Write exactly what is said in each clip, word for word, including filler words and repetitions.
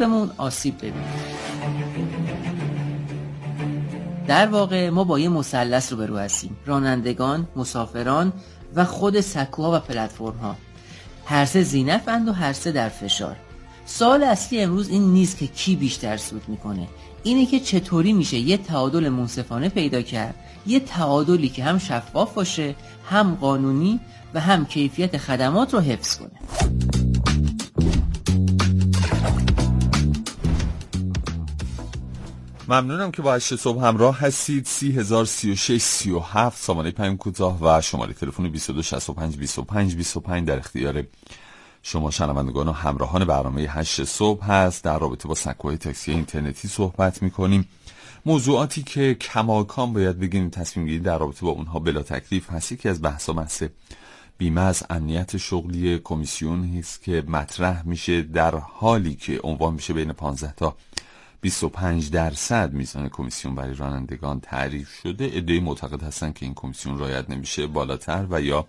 بمون آسیب ببینه. در واقع ما با یه مثلث روبرو هستیم: رانندگان، مسافران و خود سکوها و پلتفرم ها. هر سه ذی‌نفعند و هر سه در فشار. سوال اصلی امروز این نیست که کی بیشتر سود میکنه، اینه که چطوری میشه یه تعادل منصفانه پیدا کرد، یه تعادلی که هم شفاف باشه، هم قانونی و هم کیفیت خدمات رو حفظ کنه. ممنونم که با هشت صبح همراه هستید. سی هزار سی و شش سی و هفت سامانه پیام کوتاه و شماره تلفن بیست و دو شصت و پنج بیست و پنج بیست و پنج در اختیار شما شنوندگان و همراهان برنامه هشت صبح هست. در رابطه با سکوهای تاکسی اینترنتی صحبت میکنیم. موضوعاتی که کماکان باید بگیم تصمیم گیری در رابطه با اونها بلا تکلیف هست. یکی از بحثا بحث بیمه از امنیت شغلی کمیسیون هست که مطرح میشه در حالی که عنوان میشه بین پانزده تا بیست و پنج درصد میزان کمیسیون برای رانندگان تعریف شده. عده‌ای معتقد هستن که این کمیسیون رعایت نمیشه، بالاتر و یا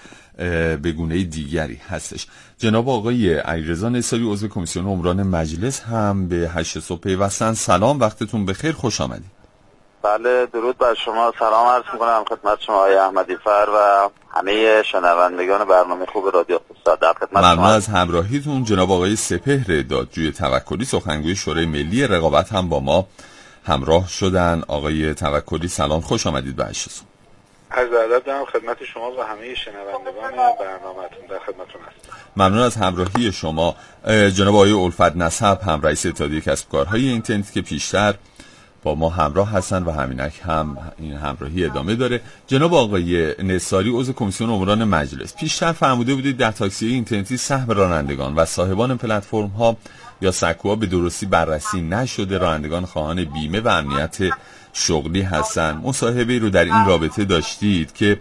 به گونه دیگری هستش. جناب آقای علیرضا نصاری عضو کمیسیون عمران مجلس هم به هشت صبح پیوستن. سلام، وقتتون بخیر، خوش آمدید. بله، درود بر شما، سلام عرض میکنم خدمت شما آقای احمدی فر و همه شنوندگان برنامه خوب رادیو خصوصا. در خدمت شما. ممنون از همراهیتون. جناب آقای سپهر دادجوی توکلی سخنگوی شورای ملی رقابت هم با ما همراه شدن. آقای توکلی سلام، خوش آمدید به هشت صبح. عرض ادب دارم خدمت شما و همه شنوندگان برنامه‌تون. در خدمتتون هستم. ممنون از همراهی شما. جناب آقای الفت نسب هم رئیس اتحادیه کسب کارهای اینترنتی که پیشتر با ما همراه هستن و همینک هم این همراهی ادامه داره. جناب آقای نصاری عضو کمیسیون عمران مجلس، پیشتر فرموده بودید در تاکسی اینترنتی سهم رانندگان و صاحبان پلتفرم ها یا سکوها به درستی بررسی نشده. رانندگان خواهان بیمه و امنیت شغلی هستن. مصاحبه‌ای رو در این رابطه داشتید که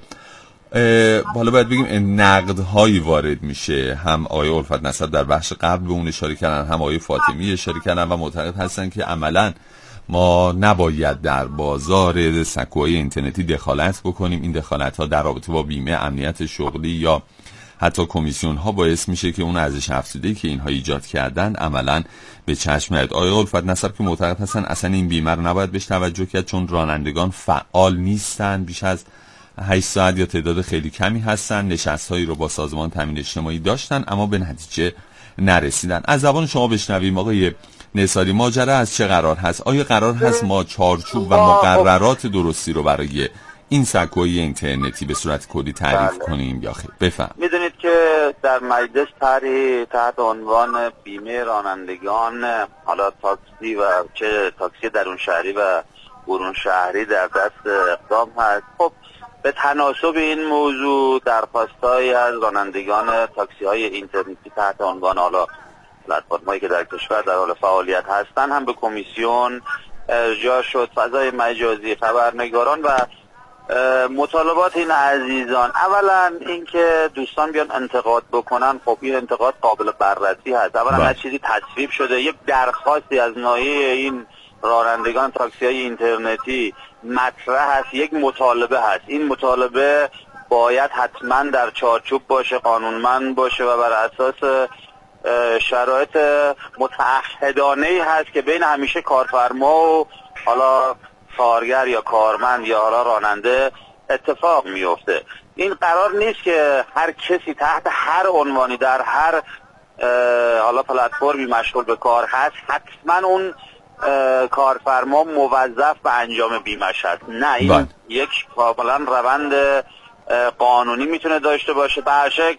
حالا باید بگیم نقدهایی وارد میشه. هم آقای الفت نسب در بخش قبل به اون اشاره کردن، هم آقای فاطمی اشاره کردن و معتقد هستن که عملاً ما نباید در بازار سکوهای اینترنتی دخالت بکنیم. این دخالت ها در رابطه با بیمه، امنیت شغلی یا حتی کمیسیون ها باعث میشه که اون ارزش افزوده‌ای که اینها ایجاد کردن عملاً به چشم نیاد. آقای الفت نسب که معتقد هستن اصلا این بیمه رو نباید بهش توجه کرد چون رانندگان فعال نیستن، بیش از هشت ساعت یا تعداد خیلی کمی هستن، نشست‌هایی رو با سازمان تامین اجتماعی داشتن اما به نتیجه نرسیدن. از زبان شما بشنویم آقای نصاری ماجرا از چه قرار هست؟ آیا قرار هست ما چارچوب و مقررات درستی رو برای این سکوهای اینترنتی به صورت کلی تعریف بله. کنیم یا خیر؟ بفهم. میدونید که در مجلس طرحی تحت عنوان بیمه رانندگان، حالا تاکسی و چه تاکسی درون شهری و برون شهری در دست اقدام هست. خب به تناسب این موضوع درخواست‌هایی از رانندگان تاکسی های اینترنتی تحت عنوان حالا پلتفرم‌هایی که در کشور در حال فعالیت هستن هم به کمیسیون ارجاع شد. فضای مجازی، خبرنگاران و مطالبات این عزیزان، اولا اینکه دوستان بیان انتقاد بکنن، خب این انتقاد قابل بررسی هست. اولا هر چیزی تصویب شده، یک درخواستی از ناحیه این رانندگان تاکسی های اینترنتی مطرح هست، یک مطالبه هست. این مطالبه باید حتما در چارچوب باشه، قانونمند باشه و بر اساس شرایط متعهدانه‌ای هست که بین همیشه کارفرما و حالا کارگر یا کارمند یا حالا راننده اتفاق میفته. این قرار نیست که هر کسی تحت هر عنوانی در هر حالا پلتفرمی مشغول به کار هست حتما اون کارفرما موظف به انجام بیمه‌ش هست. نه، این باید. یک کاملا روند قانونی میتونه داشته باشه. به هر شکل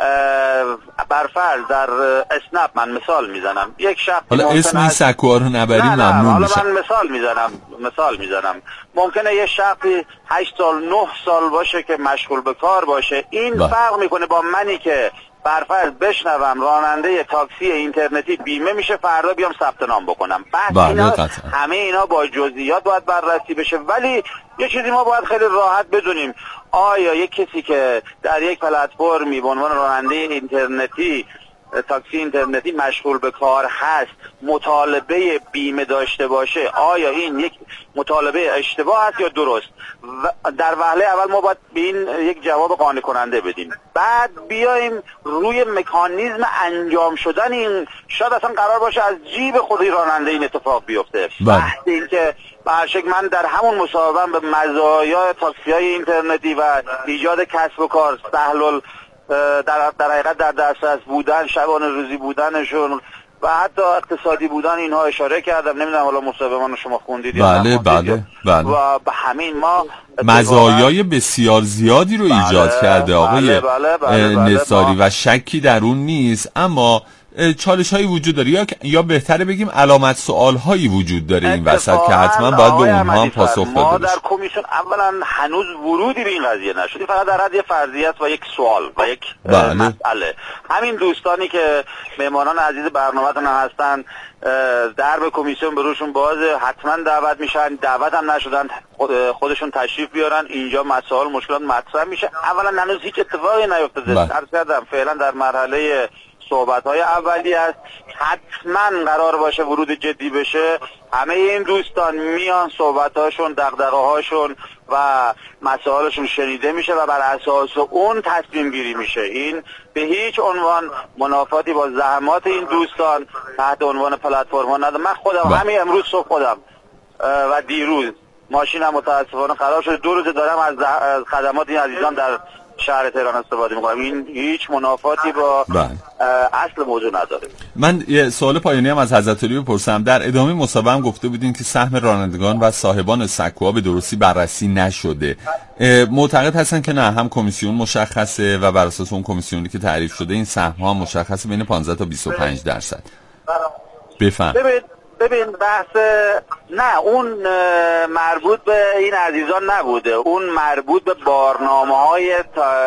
برفرض در اسنپ من مثال میزنم، یک شخص حالا اسم این سکوها رو نبریم ممنون میشم. حالا من مثال میزنم مثال میزنم ممکنه یه شخصی هشت سال نه سال باشه که مشغول به کار باشه. این با. فرق میکنه با منی که برفرض بشنوم راننده تاکسی اینترنتی بیمه میشه، فردا بیام ثبت نام بکنم. بعد اینا همه اینا با جزئیات باید بررسی بشه. ولی یه چیزی ما باید خیلی راحت بدونیم، آیا یک کسی که در یک پلتفرمی به عنوان راننده اینترنتی تاکسی اینترنتی مشغول به کار هست مطالبه بیمه داشته باشه، آیا این یک مطالبه اشتباه است یا درست؟ و در وهله اول ما باید به این یک جواب قانع کننده بدیم، بعد بیایم روی مکانیزم انجام شدن این. شاید اصلا قرار باشه از جیب خود راننده این اتفاق بیفته. بحث این که برشک من در همون مصاحبه به مزایای تاکسی های اینترنتی و ایجاد کسب و کار، سهل در در حقیقت در دسترس بودن، شبانه روزی بودنشون و حتی اقتصادی بودن اینها اشاره کردم. نمیدونم حالا مصاحبه من شما خوندید یا بله بله بله. و به همین ما مزایای بسیار زیادی رو ایجاد بله کرده آقای بله بله بله بله نصاری و شکی در اون نیست، اما چالش هایی وجود داره یا یا بهتره بگیم علامت سوال هایی وجود داره این وسط که حتما باید به اونها هم پاسخ داده بشه. ما در کمیسیون اولا هنوز ورودی به این قضیه نشدیم، فقط در حد یه فرضیت و یک سوال و یک بله. مسئله. همین دوستانی که مهمانان عزیز برنامه‌تون هستن درب کمیسیون بروشون بازه، حتما دعوت میشن، دعوت هم نشدن خودشون تشریف بیارن اینجا، مسائل مشکلات مطرح میشه. اولا هنوز هیچ اتفاقی نیفتاده، عرض کردم فعلا در مرحله صحبت‌های اولی است. حتما قرار باشه ورود جدی بشه، همه این دوستان میان صحبت‌هاشون، دغدغه‌هاشون و مسائلشون شنیده میشه و بر اساس اون تصمیم گیری میشه. این به هیچ عنوان منافاتی با زحمات این دوستان تحت عنوان پلتفرم‌ها نداره. من خودم همین امروز صبح خودم و دیروز ماشینم متاسفانه خراب شده، دو روز دارم از خدمات این عزیزان در شهر تهران استفاده میکنم. این هیچ منافاتی با بله. اصل موضوع نداره. من یه سوال پایانی هم از حضرت علی بپرسم. در ادامه مصاحبه هم گفته بودین که سهم رانندگان و صاحبان سکوها به درستی بررسی نشده. معتقد هستن که نه، هم کمیسیون مشخصه و بر اساس اون کمیسیونی که تعریف شده این سهم ها مشخصه بین پانزده تا بیست و پنج درصد. بفهم. ببین بحث نه، اون مربوط به این عزیزان نبوده، اون مربوط به بارنامه‌های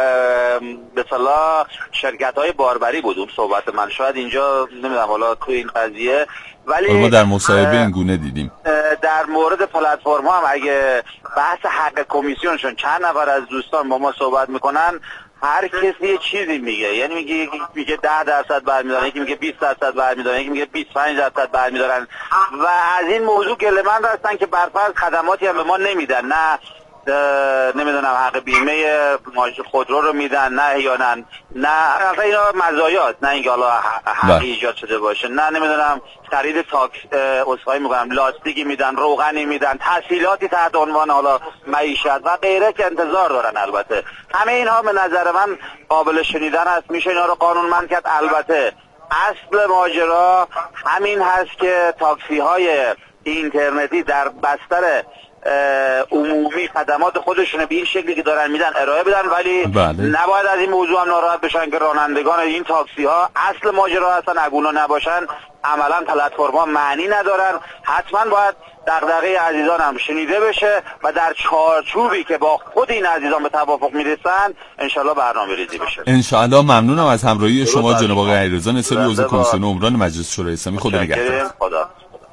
به اصطلاح شرکت‌های باربری بود اون صحبت من. شاید اینجا نمیدونم حالا تو این قضیه، ولی ما در مصاحبه این گونه دیدیم. در مورد پلتفرم‌ها هم اگه بحث حق کمیسیونشون چند نفر از دوستان با ما صحبت میکنن، هر کسی یه چیزی میگه، یعنی میگه یکی میگه ده درصد برمیدارن، یکی میگه بیست درصد برمیدارن، یکی میگه بیست و پنج درصد برمیدارن و از این موضوع گله‌مند هستن که برفرض خدماتی هم به ما نمیدن، نه نمیدونم حق بیمه خودرو رو میدن، نه احیانا نه اصلا اینا مزایات، نه اینکه حالا حق ایجاد شده باشه، نه نمیدونم خرید تاکس اسخای میکنم لاستیکی میدن، روغنی میدن، تسهیلاتی تحت عنوان حالا معیشت و غیره که انتظار دارن. البته همه اینها به نظر من قابل شنیدن است، میشه اینا رو قانونمند کرد. البته اصل ماجرا همین هست که تاکسی های اینترنتی در بستر عمومی خدمات خودشونه به این شکلی که دارن میدن ارائه بدن، ولی بله. نباید از این موضوع هم ناراحت بشن که رانندگان این تاکسی ها اصل ماجرا هستن، اگونا نباشن عملا پلتفرم ها معنی ندارن. حتما باید دغدغه عزیزان هم شنیده بشه و در چارچوبی که با خود این عزیزان به توافق میرسن انشالله برنامه ریزی بشه. انشالله. ممنونم از همراهی شما جناب آقای علیرضا نصاری، عضو کمیسیون عمران مجلس شورای اسلامی. خدا نگهدار. خدا.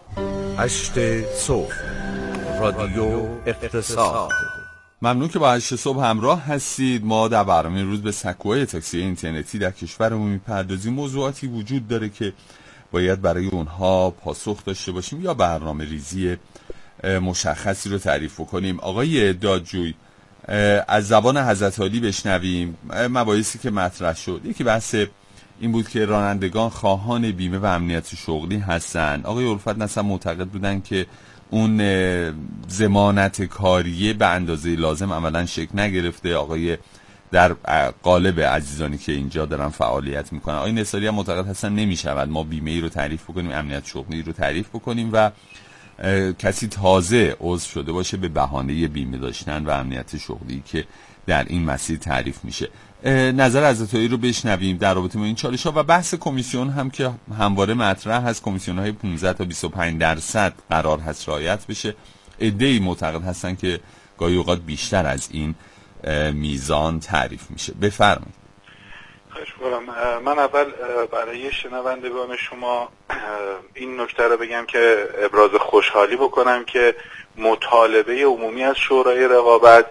هشت صبح رادیو اقتصاد. ممنون که با هشت صبح همراه هستید. ما در برنامه روز به سکوهای تاکسی اینترنتی در کشورمون میپردازیم. موضوعاتی وجود داره که باید برای اونها پاسخ داشته باشیم یا برنامه ریزی مشخصی رو تعریف کنیم. آقای دادجوی، از زبان حضرت علی بشنویم مباحثی که مطرح شد. یکی بحث این بود که رانندگان خواهان بیمه و امنیت شغلی هستن. آقای الفت نصب معتقد بودن که اون ضمانت کاریه به اندازه لازم عملا شکل نگرفته. آقای در قالب عزیزانی که اینجا دارن فعالیت میکنن، آقای نصاری هم معتقد هستن نمیشود ما بیمه ای رو تعریف بکنیم، امنیت شغلی رو تعریف بکنیم و کسی تازه عضو شده باشه به بهانه بیمه داشتن و امنیت شغلی که در این مسیر تعریف میشه. نظر حضرت علی رو بشنویم در رابطه با این چالش‌ها و بحث کمیسیون هم که همواره مطرح هست. کمیسیون‌های پانزده تا بیست و پنج درصد قرار هست رعایت بشه. عده‌ای معتقد هستن که گاهی اوقات بیشتر از این میزان تعریف میشه. بفرمایید. خواهش می‌کنم. من اول برای شنوندگان شما این نکته رو بگم که ابراز خوشحالی بکنم که مطالبه عمومی از شورای رقابت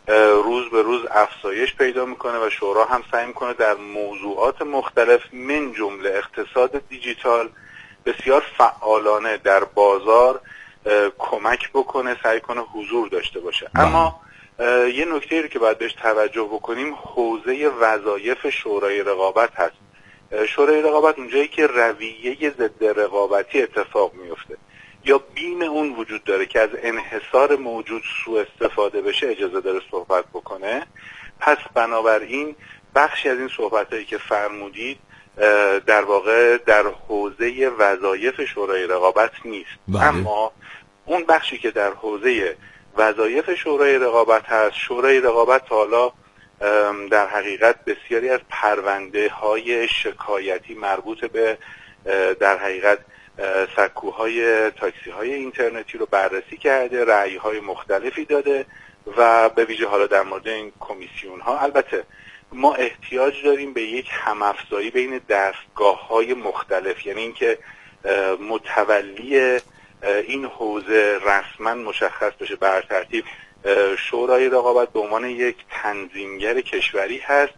روز به روز افزایش پیدا میکنه و شورا هم سعی میکنه در موضوعات مختلف من جمله اقتصاد دیجیتال بسیار فعالانه در بازار کمک بکنه، سعی کنه حضور داشته باشه. بله. اما یه نکته رو که باید بهش توجه بکنیم حوزه وظایف شورای رقابت هست. شورای رقابت اونجایی که رویه ضد رقابتی اتفاق میفته یا بیم اون وجود داره که از انحصار موجود سوء استفاده بشه اجازه داره صحبت بکنه. پس بنابراین بخشی از این صحبتایی که فرمودید در واقع در حوزه وظایف شورای رقابت نیست. بله. اما اون بخشی که در حوزه وظایف شورای رقابت هست، شورای رقابت حالا در حقیقت بسیاری از پرونده های شکایتی مربوط به در حقیقت سکوهای تاکسی های اینترنتی رو بررسی کرده، رأی های مختلفی داده و به ویژه حالا در مورد این کمیسیون ها البته ما احتیاج داریم به یک همافزایی بین دستگاه های مختلف، یعنی اینکه متولی این حوزه رسما مشخص بشه. بر ترتیب شورای رقابت به عنوان یک تنظیمگر کشوری هست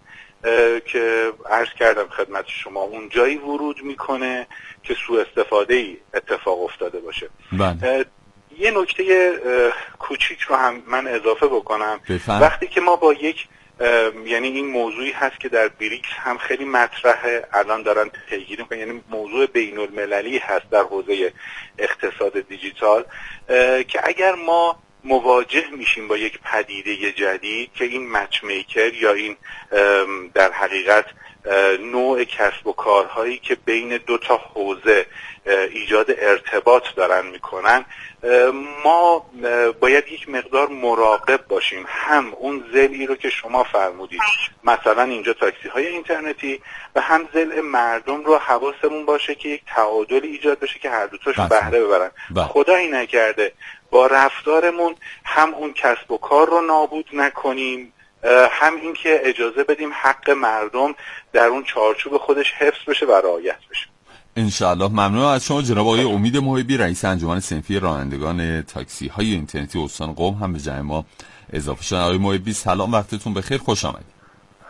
که عرض کردم خدمت شما اون جایی ورود میکنه که سوء استفاده ای اتفاق افتاده باشه. بله. یه نکته کوچیک رو هم من اضافه بکنم. بفهم. وقتی که ما با یک یعنی این موضوعی هست که در بریکس هم خیلی مطرحه، الان دارن پیگیری میکنن، یعنی موضوع بین المللی هست در حوزه اقتصاد دیجیتال که اگر ما مواجه میشیم با یک پدیده جدید که این مچ میکر یا این در حقیقت نوع کسب و کارهایی که بین دو تا حوزه ایجاد ارتباط دارن میکنن، ما باید یک مقدار مراقب باشیم. هم اون ضلعی رو که شما فرمودید، مثلا اینجا تاکسی های اینترنتی، و هم ضلع مردم رو حواسمون باشه که یک تعادلی ایجاد بشه که هر دوتاش بهره ببرن. خدایی نکرده با رفتارمون هم اون کسب و کار رو نابود نکنیم، هم این که اجازه بدیم حق مردم در اون چارچوب خودش حفظ بشه و رعایت بشه. انشاءالله. ممنون از شما جناب آقای امید محبی، رئیس انجمن صنفی رانندگان تاکسی های اینترنتی استان قم هم به جمع ما اضافه شدن. آقای محبی سلام، وقتتون بخیر، خوش آمدید.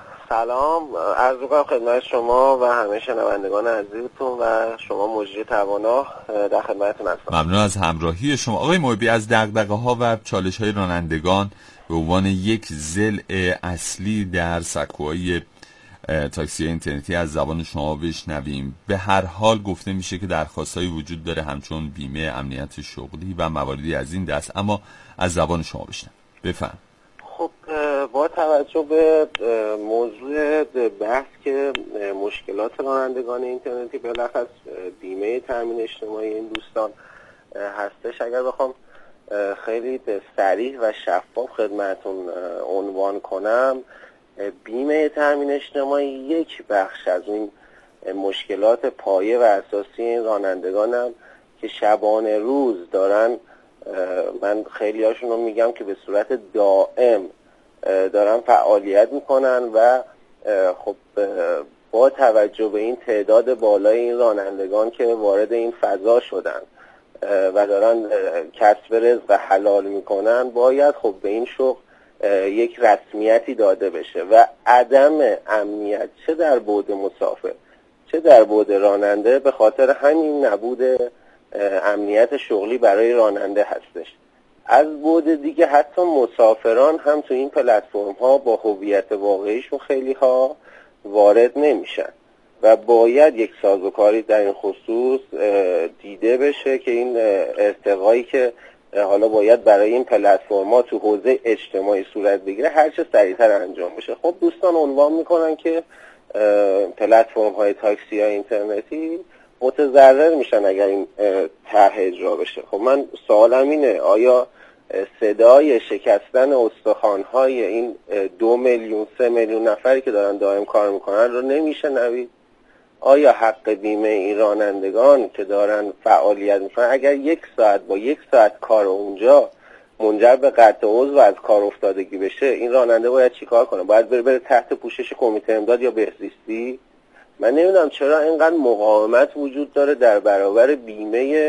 سلام عرض می‌کنم خدمت شما و همه شنوندگان عزیزتون و شما مجری توانا، در خدمتتون هستم. ممنون از همراهی شما. آقای محبی، از دغدغه‌ها و چالش‌های رانندگان به عنوان یک ضلع اصلی در سکوهای تاکسی اینترنتی از زبان شما بشنویم. به هر حال گفته میشه که درخواستایی وجود داره همچون بیمه امنیت شغلی و مواردی از این دست، اما از زبان شما بشنویم. بفهم. خب با توجه به موضوع بحث که مشکلات رانندگان اینترنتی بالاخص بیمه تامین اجتماعی این دوستان هستش، اگر بخوام خیلی سریع و شفاف خدمتون عنوان کنم، بیمه تامین اجتماعی یک بخش از این مشکلات پایه و اساسی این رانندگانم که شبانه روز دارن، من خیلی هاشون رو میگم که به صورت دائم دارن فعالیت میکنن و خب با توجه به این تعداد بالای این رانندگان که وارد این فضا شدن و دارن کسب رزق حلال میکنن، باید خب به این شغل یک رسمیتی داده بشه و عدم امنیت چه در بعد مسافر چه در بعد راننده به خاطر همین نبود امنیت شغلی برای راننده هستش. از بعد دیگه حتی مسافران هم تو این پلتفرم ها با هویت واقعیشون خیلی ها وارد نمیشن و باید یک سازوکاری در این خصوص دیده بشه که این ارتقایی که حالا باید برای این پلتفرم ها تو حوزه اجتماعی صورت بگیره هر چه سریعتر انجام بشه. خب دوستان عنوان میکنن که پلتفرم های تاکسی های اینترنتی متضرر میشن اگر این طرح اجرا بشه. خب من سوالم اینه، آیا صدای شکستن استخوان‌های این دو میلیون سه میلیون نفری که دارن دائم کار میکنن رو نمیشه نوید؟ آیا حق بیمه این رانندگان که دارن فعالیت میکنن اگر یک ساعت با یک ساعت کار اونجا منجر به قطع عضو از کار افتادگی بشه، این راننده باید چیکار کنه؟ باید بره, بره تحت پوشش کمیته امداد یا بهزیستی؟ من نمیدونم چرا اینقدر مقاومت وجود داره در برابر بیمه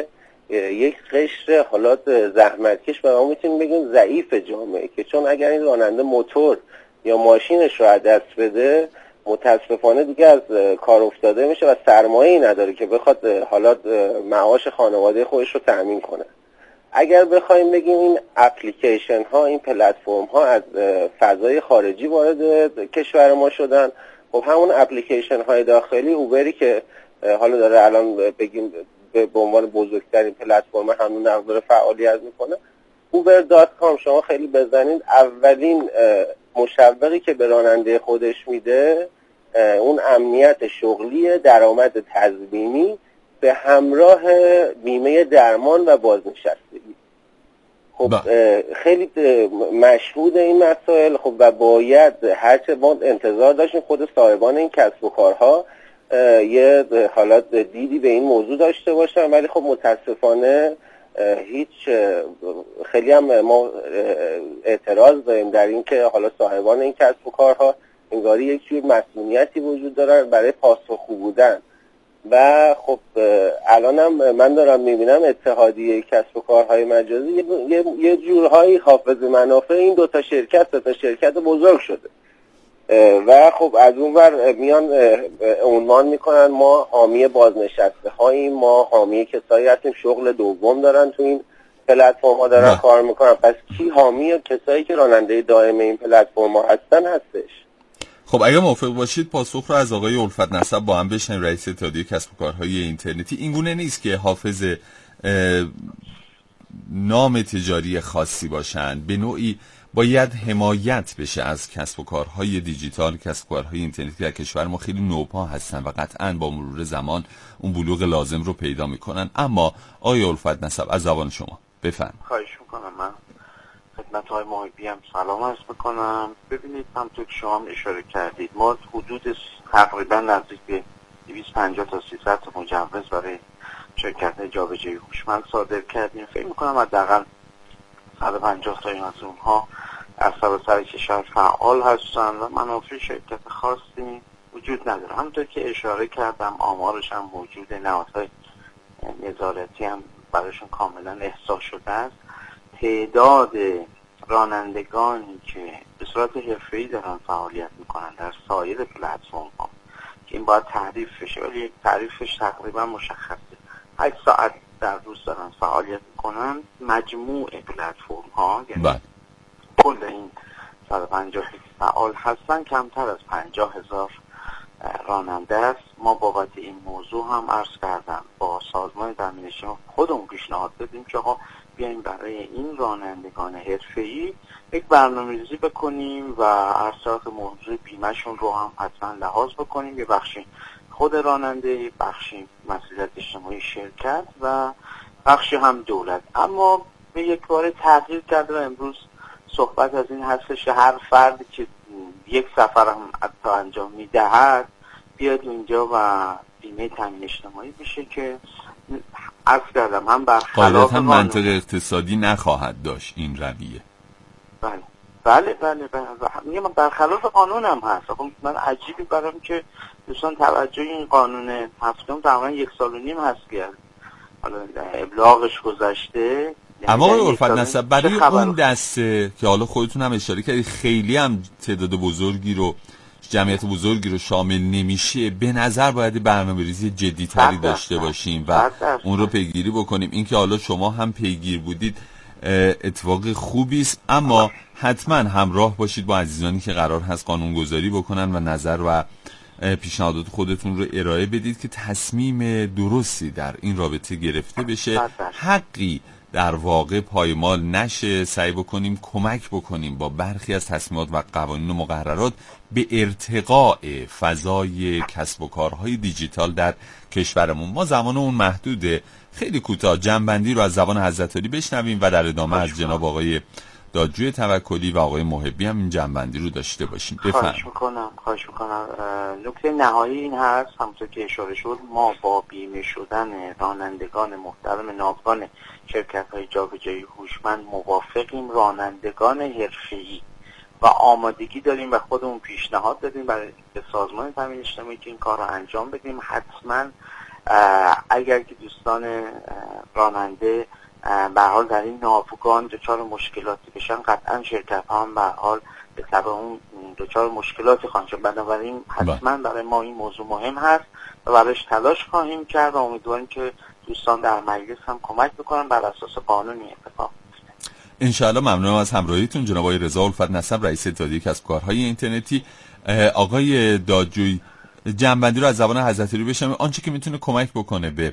یک قشر حالا زحمتکش و ما میتونیم بگیم ضعیف جامعه، که چون اگر این راننده موتور یا ماشینش رو از دست بده متاسفانه دیگه از کار افتاده میشه و سرمایه‌ای نداره که بخواد حالا معاش خانواده خودش رو تأمین کنه. اگر بخوایم بگیم این اپلیکیشن ها، این پلتفرم ها از فضای خارجی وارد کشور ما شدن، خب همون اپلیکیشن های داخلی، اوبری که حالا داره الان بگیم به عنوان بزرگترین پلتفرم همون داره فعالیت میکنه، اوبر دات کام شما خیلی بزنید، اولین مشوقی که به راننده خودش میده اون امنیت شغلی، درآمد تضمینی به همراه بیمه درمان و بازنشستگی. خب خیلی مشهود این مسائل. خب و باید هرچه ما انتظار داشتیم خود صاحبان این کسب و کارها یه حالات دیدی به این موضوع داشته باشن، ولی خب متاسفانه هیچ، خیلی هم ما اعتراض داریم در این که حالا صاحبان این کسب و کارها انگاری یک جور مسئولیتی وجود دارن برای پاسخگو بودن. و خب الانم من دارم میبینم اتحادیه کسب و کارهای مجازی یه, یه جورهایی حافظ منافع این دوتا شرکت دوتا شرکت بزرگ شده و خب از اون ور میان عنوان میکنن ما حامی بازنشسته هاییم، ما حامی کسایی هستیم شغل دوم دارن تو این پلتفرم ها دارن نه. کار میکنن. پس کی حامی کسایی که راننده دائم این پلتفرم ها هستن هستش؟ خب اگه موافق باشید پاسخ رو از آقای الفت نسب با هم بشنویم، رئیس اتحادیه کسب و کارهای اینترنتی. این گونه نیست که حافظ نام تجاری خاصی باشن، به نوعی باید حمایت بشه از کسب و کارهای دیجیتال، کسب و کارهای اینترنتی در کشور ما خیلی نوپا هستن و قطعاً با مرور زمان اون بلوغ لازم رو پیدا میکنن. اما آقای الفت نسب از زبان شما بفرمایید. خواهش میکنم. من خدمت های محبی هم سلام عرض بکنم. ببینید همونطور که شما هم اشاره کردید ما حدود تقریبا نزدیک به دویست و پنجاه تا سیصد تا مجوز برای شرکت جابجایی هوشمند صادر کردیم. فکر میکنم حداقل صد و پنجاه تا از اونها از سراسر کشور فعال هستن و منافع شرکت خاصی وجود نداره. همونطور که اشاره کردم آمارش هم موجوده، نهادهای نظارتی هم برایشون کاملا احصا شده است. تعداد رانندگانی که به صورت حرفه‌ای دارن فعالیت میکنن در سایر پلتفرم ها که این باید تعریف بشه، ولی یک تعریفش تقریبا مشخصه، هشت ساعت در روز دارن فعالیت میکنن. مجموع پلتفرم ها یعنی کل این صد و پنجاه فعال هستن کمتر از پنجاه هزار راننده است. ما بابت این موضوع هم عرض کردم با سازمان تامین اجتماعی خودمون پیشنهاد دادیم که ها بیایم برای این رانندگان حرفه‌ای یک برنامه‌ریزی بکنیم و اثرات موضوع بیمه‌شون رو هم حتما لحاظ بکنیم. یه بخشی خود راننده، یه بخشی مسئولیت اجتماعی شرکت و بخشی هم دولت. اما به یک بار تغییر کرده و امروز صحبت از این هستش هر فردی که یک سفر هم حتی انجام میدهد بیاد اینجا و بیمه تامین اجتماعی بشه که عرض کردم هم برخلاف هم منطق اقتصادی نخواهد داشت این رویه. بله بله بله بله میگم برخلاف قانون هم هست. خب من عجیبی برام که دوستان توجه این قانون هفتم تقریبا یک سال و نیم هست که حالا ابلاغش گذشته. اما آقای الفت نسب برای اون دسته که حالا خودتون هم اشاره کردید خیلی هم تعداد بزرگی رو جمعیت بزرگی رو شامل نمیشه، به نظر باید برنامه‌ریزی جدی‌تری داشته باشیم و اون رو پیگیری بکنیم. این که حالا شما هم پیگیر بودید اتفاق خوبی است، اما حتما همراه باشید با عزیزانی که قرار هست قانونگذاری بکنن و نظر و پیشنهادات خودتون رو ارائه بدید که تصمیم درستی در این رابطه گرفته بشه، حقی در واقع پایمال نشه. سعی بکنیم کمک بکنیم با برخی از تصمیمات و قوانین و مقررات به ارتقاء فضای کسب و کارهای دیجیتال در کشورمون. ما زمان اون محدوده، خیلی کوتاه جنبندی رو از زبان حضرت علی بشنویم و در ادامه از جناب آقای دادجوی توکلی و آقای محبی هم این جنبندی رو داشته باشیم. بفرمایید. خواهش میکنم خواهش میکنم نکته نهایی این هست همونطور که اشاره شد، ما با بیمه شدن رانندگان محترم ناوگان شرکت‌های جابجایی هوشمند موافقیم. رانندگان حرفه‌ای و آمادگی داریم و خودمون پیشنهاد دادیم برای سازمان تامین اجتماعی که این کار رو انجام بدیم. حتما اگر که دوستان راننده به حال در این ناوگان دچار مشکلاتی بشن، قطعا شرکت ها هم به حال به طبع اون دچار مشکلاتی خواهند شد. بنابراین حتما برای ما این موضوع مهم هست و برایش تلاش خواهیم کرد و امیدواریم که دوستان در مجلس هم کمک بکنن بر اساس قانونی اتفاق. انشاءالله. ممنونم از همراهیتون. جناب آقای رضا الفت نسب، رئیس اتحادیه کسب و کارهای اینترنتی. آقای دادجوی، جنبندی رو از زبان حضرت علی بشنویم، آنچه که میتونه کمک بکنه به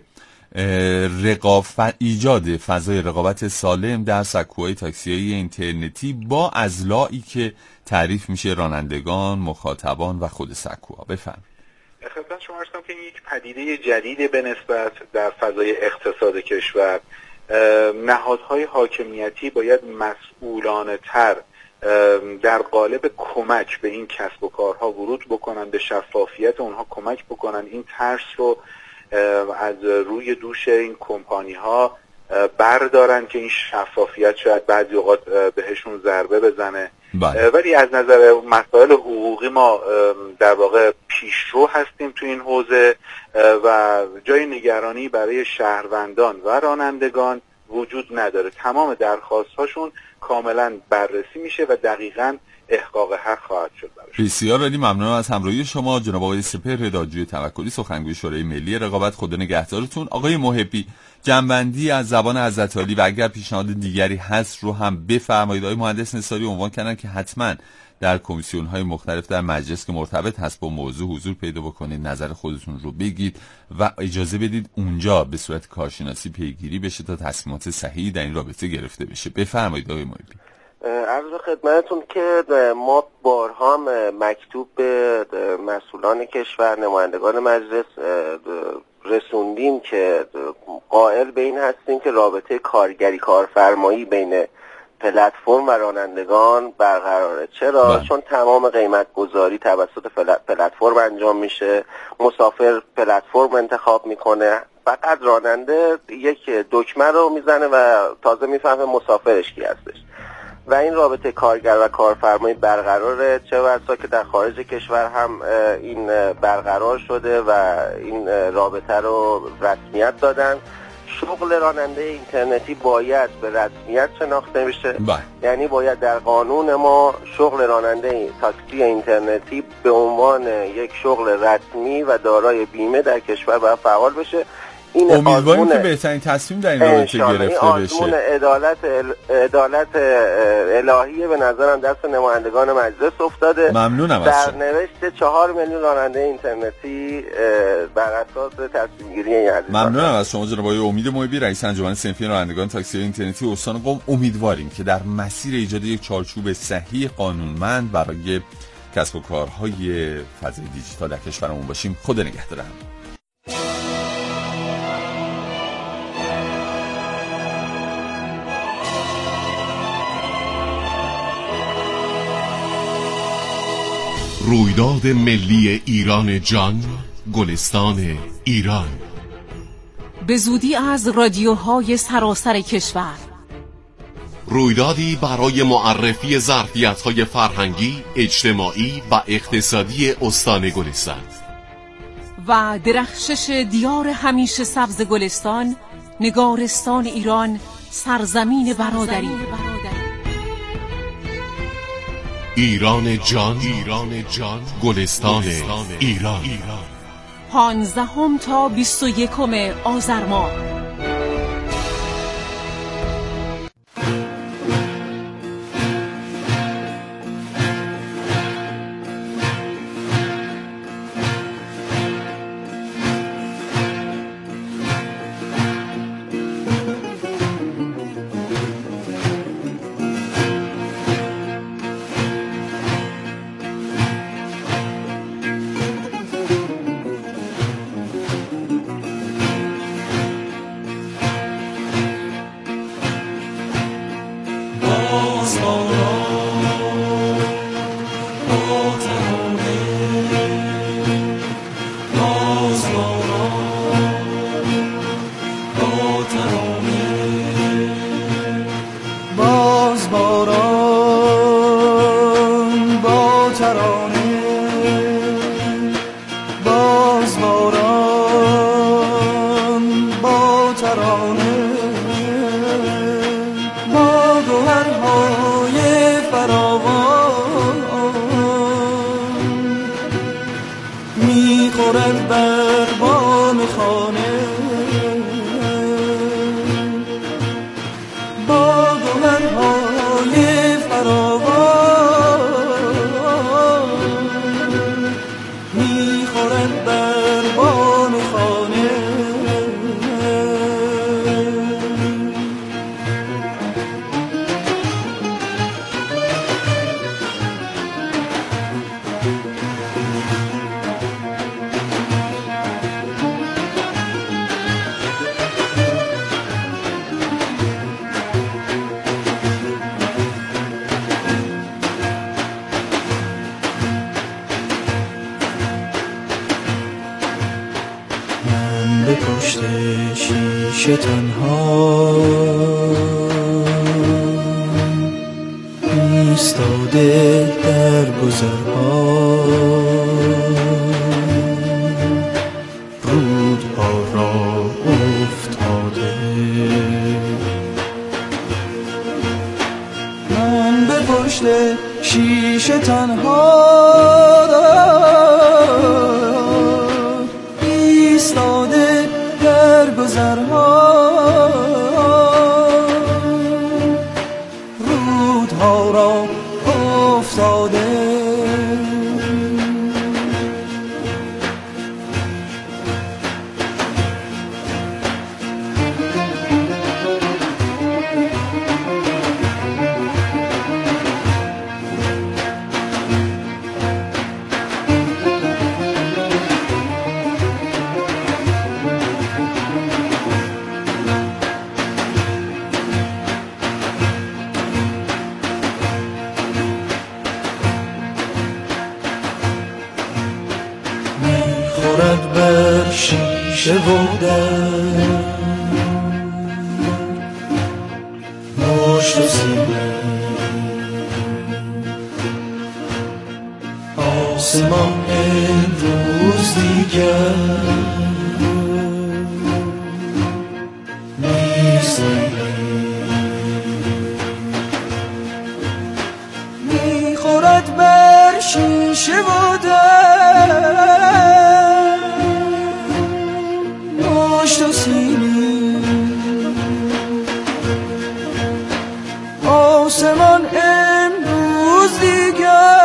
رقابت، ایجاد فضای رقابت سالم در سکوهای تاکسی‌های اینترنتی با اضلاعی که تعریف میشه رانندگان، مخاطبان و خود سکوها. بفرمایید. خدمت شما عرض کنم که این یک پدیده جدید به نسبت در فضای اقتصاد کشور. نهادهای حاکمیتی باید مسئولانه تر در قالب کمک به این کسب و کارها ورود بکنن، به شفافیت اونها کمک بکنن، این ترس رو از روی دوش این کمپانی ها بردارن که این شفافیت شاید بعضی اوقات بهشون ضربه بزنه. بله. ولی از نظر مسائل حقوقی ما در واقع پیشرو هستیم تو این حوزه و جای نگرانی برای شهروندان و رانندگان وجود نداره. تمام درخواست هاشون کاملا بررسی میشه و دقیقاً احقاق حق خواهد شد براش. بسیار عالی. ممنونم از همراهی شما. جناب آقای سپهر دادجوی توکلی، سخنگوی شورای ملی رقابت، خدا نگهدارتون. آقای محبی، جنبندی از زبان حضرت علی و اگر پیشنهاد دیگری هست رو هم بفرمایید. آقای مهندس نثاری عنوان کردن که حتما در کمیسیون های مختلف در مجلس که مرتبط هست با موضوع حضور پیدا بکنید، نظر خودتون رو بگید و اجازه بدید اونجا به صورت کارشناسی پیگیری بشه تا تصمیمات صحیحی در این رابطه گرفته بشه. بفرمایید آقای محبی. عرض خدمتتون که ما بارها هم مکتوب به مسئولان کشور، نمایندگان مجلس رسوندیم که قائل به این هستیم که رابطه کارگری کارفرمایی بین پلتفرم و رانندگان برقراره. چرا؟ بله. چون تمام قیمت گذاری توسط پلتفرم انجام میشه، مسافر پلتفرم انتخاب میکنه، فقط راننده یک دکمه رو میزنه و تازه میفهمه مسافرش کی هستش و این رابطه کارگر و کارفرمایی برقراره. چه بسا که در خارج کشور هم این برقرار شده و این رابطه رو رسمیت دادن. شغل راننده اینترنتی باید به رسمیت شناخته بشه. بله. یعنی باید در قانون ما شغل راننده تاکسی اینترنتی به عنوان یک شغل رسمی و دارای بیمه در کشور باید فعال بشه. این امیدواریم که بهترین تصمیم در این رابطه گرفته بشه. این عدالت عدالت الهی به نظرم دست نمایندگان مجلس افتاده. ممنونم از در نوشت چهار میلیون راننده اینترنتی بر اساس تصمیم گیری این عزیزان. ممنونم از شما جناب آقای امید محبی، رئیس انجمن صنفی رانندگان تاکسی اینترنتی استان قم. امیدواریم که در مسیر ایجاد یک چارچوب صحیح قانونمند برای کسب و کارهای فضای دیجیتال در کشورمون باشیم. خدا نگهدارم. رویداد ملی ایران جان، گلستان ایران. به زودی از رادیوهای سراسر کشور. رویدادی برای معرفی ظرفیت‌های فرهنگی، اجتماعی و اقتصادی استان گلستان و درخشش دیار همیشه سبز گلستان، نگارستان ایران، سرزمین برادری. ایران جان، ایران جان، گلستان ایران. پانزدهم تا بیست و یکم آذر ماه. شیشه تنها ایستاده در گذرها، رودها را افتاده. من به پشت شیشه تنها ایستاده در گذرها، رودها را افتاده. خورد بر شیشه و در مشت و سینه، آسمان امروز دیگر نیست. میخورد بر شیشه و در مشت و سینه، آسمان امروز دیگر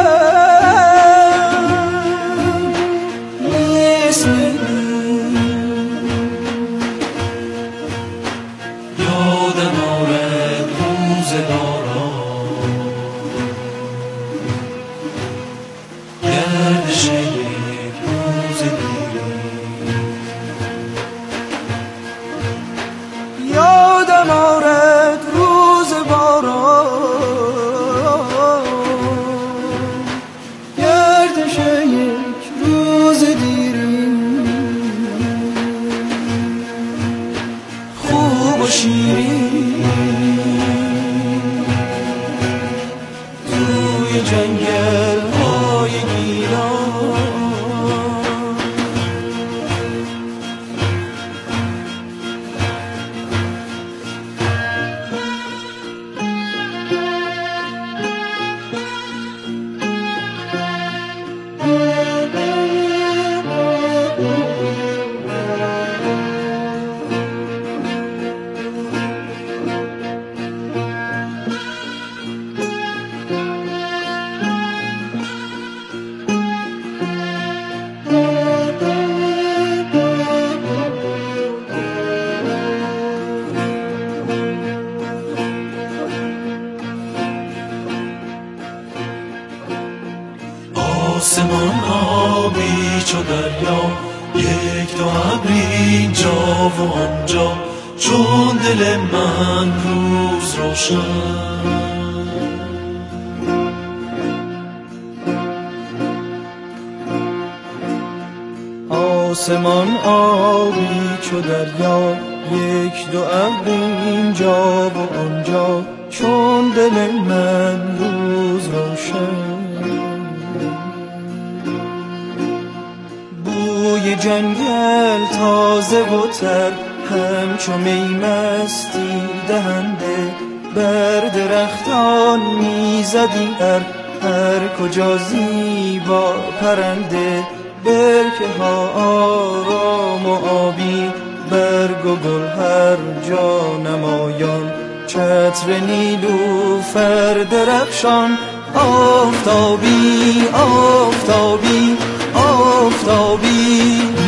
نیست. یادم آرد روزگاران، گردش یک روز دیری. یادم آرد روز باران، گردش یک روز دیری. خوب و شیرین توی جنگل های گیلان، آسمان آبی چو دریا، یک دو ابر اینجا و آنجا، چون دل من روز روشن. آسمان آبی چو دریا، یک دو ابر اینجا و آنجا، چون دل من روز روشن. بوی جنگل تازه و تر، همچو می مستی دهنده، بر درختان میزدی هر هر کجا زیبا پرنده. برکه ها آرام و آبی، برگ و گل هر جا نمایان، چتر نیلوفر درخشان. آفتابی آفتابی آفتابی